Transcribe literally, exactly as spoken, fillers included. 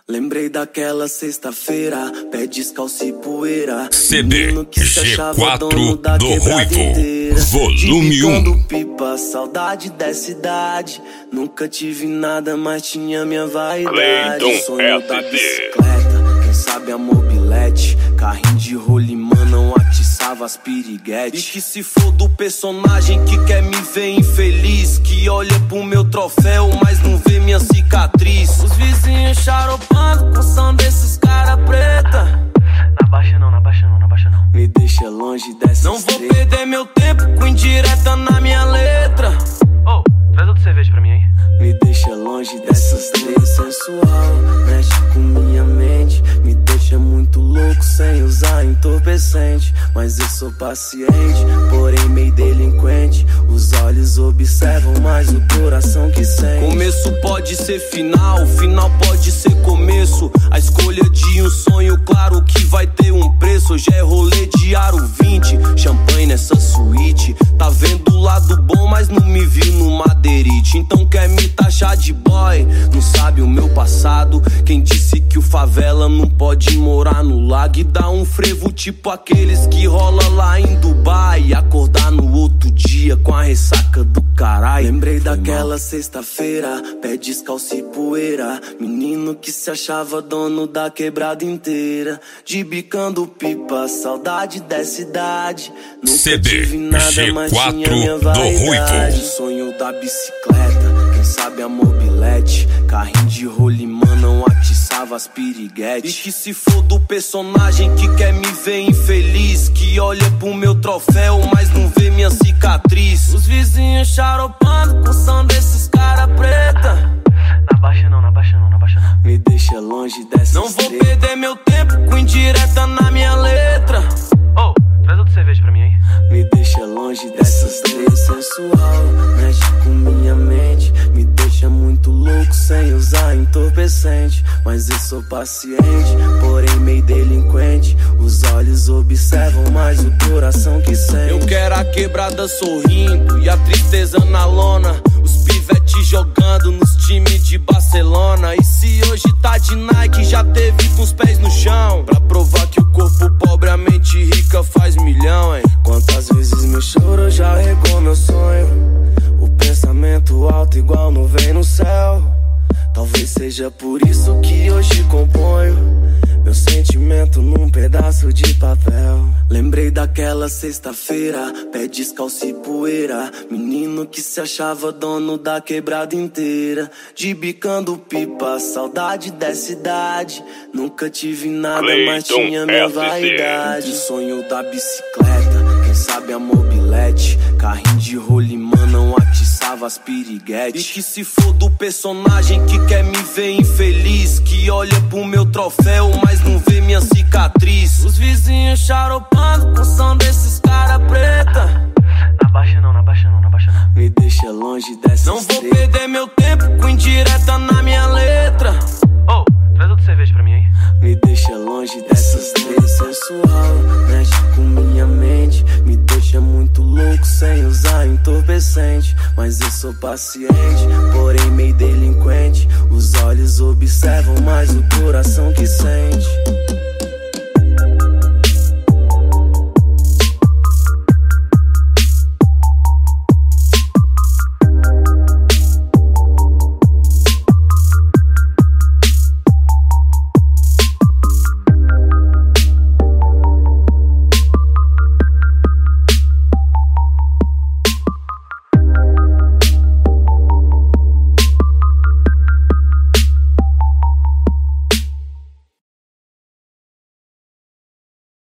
Lembrei daquela sexta-feira, pé descalço e poeira. C D G quatro do Ruivo, volume um. Pipa, saudade dessa idade. Nunca tive nada, mas tinha minha vaidade. Cleiton Sonho S D. da bicicleta, quem sabe a mobilete. Carrinho de rolimã não atiçava as piriguetes. E que se for do personagem que quer me ver infeliz, que olha pro meu troféu, mas não vê minha cicatriz. Os vizinhos charopando com som desses cara preta. Na baixa não, na baixa não, na baixa não. Me deixa longe dessa Não vou perder meu tempo com indireta na minha letra. Oh, traz outra cerveja pra mim aí. Me deixa longe dessas três sensual. Mexe com minha mente, me deixa muito louco sem usar entorpecente. Mas eu sou paciente, porém meio delinquente. Os olhos observam, mas o coração que sente. Começo pode ser final, final pode ser começo. A escolha de um sonho, claro que vai ter um preço. Hoje é rolê de aro vinte, champanhe nessa suíte. Tá vendo o lado bom, mas não me viu no madeirite. Então quer me taxar de boy, não sabe o meu passado. Quem disse que o favela não pode morar no lago e dar um frevo tipo aqueles que rola lá em Dubai e acordar no outro dia com a ressaca do caralho. Lembrei daquela sexta-feira, pé descalço e poeira. Menino que se achava dono da quebrada inteira, de bicando pipa, saudade dessa idade. Nunca C D tive nada, mas G quatro tinha minha do Ruivo. vaidade. Sonho da bicicleta, quem sabe a mobilete. Carrinho de rolimã não atiçava as piriguetes. E que se for do personagem que quer me ver infeliz, que olha pro meu troféu, mas não vê minha cicatriz. Os vizinhos charopando com som desses cara preta. Na baixa não, na baixa não, na baixa não. Me deixa longe dessas Não vou treta. perder meu tempo com indireta na minha letra. Oh, traz outra cerveja pra mim aí. Me deixa longe dessas três sensual. Mexe com minha mente, me deixa muito louco sem usar entorpecente. Mas eu sou paciente, porém meio delinquente. Os olhos observam, mas o coração que sente. Eu quero a quebrada sorrindo e a tristeza na lona. Os pivetes jogando nos times de Barcelona. E se hoje tá de Nike, já teve com os pés no chão, pra provar que o corpo pobre, a mente rica faz milhão, hein? Quantas vezes meu choro já regou meu sonho. O pensamento alto igual nuvem no céu. Talvez seja por isso que hoje componho meu sentimento num pedaço de papel. Lembrei daquela sexta-feira, pé descalço e poeira. Menino que se achava dono da quebrada inteira, de bicando pipa, saudade dessa idade. Nunca tive nada, mas Cleiton tinha minha S D. vaidade. Sonho da bicicleta, quem sabe a mobilete. Carrinho de rolimã não atiçava as piriguetes. E que se for do personagem que quer me ver infeliz, que olha pro meu troféu, mas não vê minha cicatriz. Os vizinhos charopando com som desses cara preta. Na baixa não, na baixa não, na baixa não. Me deixa longe dessas Não vou treta. perder meu tempo com indireta na minha letra. Oh, traz outra cerveja pra mim aí. Me deixa longe dessas três sensual. Mexe com minha mente, me deixa muito louco sem usar entorpecente. Mas eu sou paciente, porém meio delinquente. Os olhos observam, mas o coração que sente.